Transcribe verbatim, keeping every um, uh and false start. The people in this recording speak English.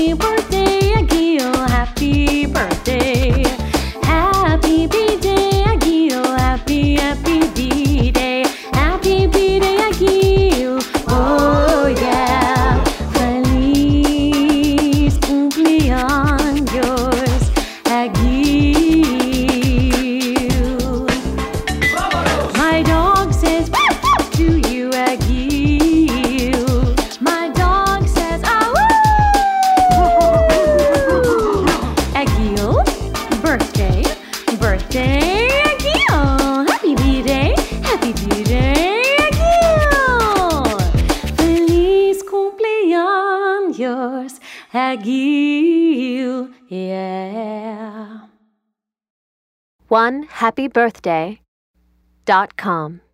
Happy birthday, Aguil, happy birthday. Happy B-Day, Aguil, happy, happy B-Day. Happy B-Day, Aguil, oh yeah. Feliz cumpleaños, Aguil. My dog says to you, Aguil. My dog says, ah, woo! Aguil, birthday, birthday, Aguil. Happy B-Day, happy B-Day, Aguil. Feliz cumpleaños, Aguil, yeah. one happy birthday dot com